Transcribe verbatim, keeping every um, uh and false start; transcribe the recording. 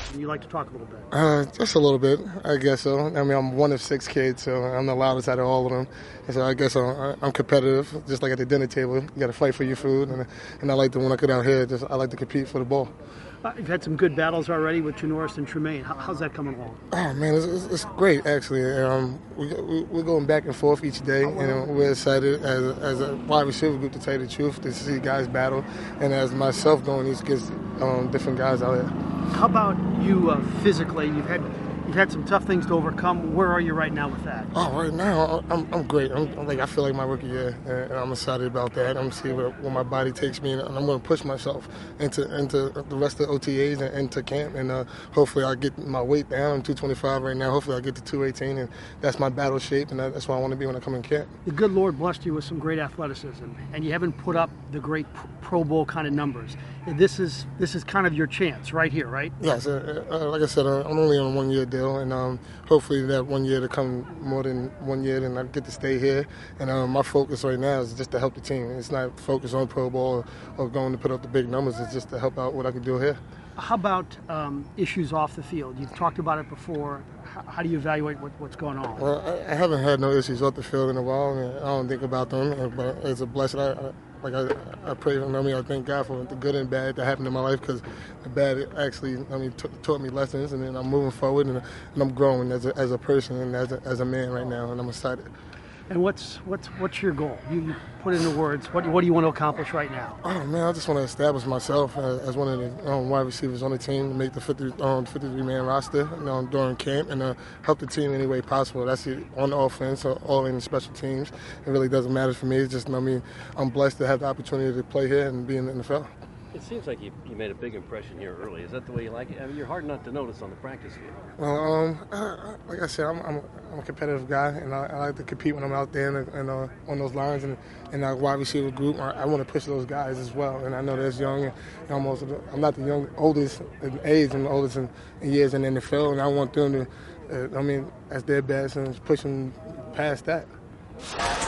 You like to talk a little bit. Uh, just a little bit, I guess so. I mean, I'm one of six kids, so I'm the loudest out of all of them. And so I guess I'm, I'm competitive, just like at the dinner table. You got to fight for your food, and and I like to when I go down here, just I like to compete for the ball. Uh, you've had some good battles already with Janoris and Tremaine. How, how's that coming along? Oh man, it's, it's, it's great actually. Um, we, we we're going back and forth each day, and we're excited as as a wide receiver group, to tell you the truth, to see guys battle, and as myself going each gets um, different guys out here. How about you uh, physically? You've had you've had some tough things to overcome. Where are you right now with that? Oh, right now I'm I'm great. I'm, I'm like I feel like my rookie year, and I'm excited about that. I'm see where, where my body takes me, and I'm going to push myself into into the rest of the O T As and into camp, and uh, hopefully I get my weight down. I'm two twenty-five right now. Hopefully I get to two eighteen, and that's my battle shape, and that's where I want to be when I come in camp. The good Lord blessed you with some great athleticism, and you haven't put up the great Pro Bowl kind of numbers. This is this is kind of your chance right here, right? Yes, uh, uh, like I said, uh, I'm only on a one-year deal, and um, hopefully that one year to come more than one year, and I get to stay here. And um, my focus right now is just to help the team. It's not focused on Pro Bowl or, or going to put up the big numbers. It's just to help out what I can do here. How about um, issues off the field? You've talked about it before. How, how do you evaluate what, what's going on? Well, I, I haven't had no issues off the field in a while. I, mean, I don't think about them, but it's a blessing. I, I, like I, I pray for them. I mean, I thank God for the good and bad that happened in my life, because the bad actually, I mean, t- taught me lessons, and then I'm moving forward, and, and I'm growing as a, as a person and as a, as a man right now, and I'm excited. And what's what's what's your goal? You, you put into words. What what do you want to accomplish right now? Oh man, I just want to establish myself as, as one of the um, wide receivers on the team, to make the fifty, um, fifty-three man roster, you know, during camp, and uh, help the team any way possible. That's it, on the offense or, or in the special teams. It really doesn't matter for me. It's just, I mean, I'm blessed to have the opportunity to play here and be in the N F L. It seems like you, you made a big impression here early. Is that the way you like it? I mean, you're hard not to notice on the practice field. Well, um, I, like I said, I'm, I'm, I'm a competitive guy, and I, I like to compete when I'm out there and, and uh, on those lines and in our wide receiver group. I, I want to push those guys as well, and I know that's young. And almost, I'm not the young oldest in age and oldest in, in years in the N F L, and I want them to, uh, I mean, as their best and push them past that.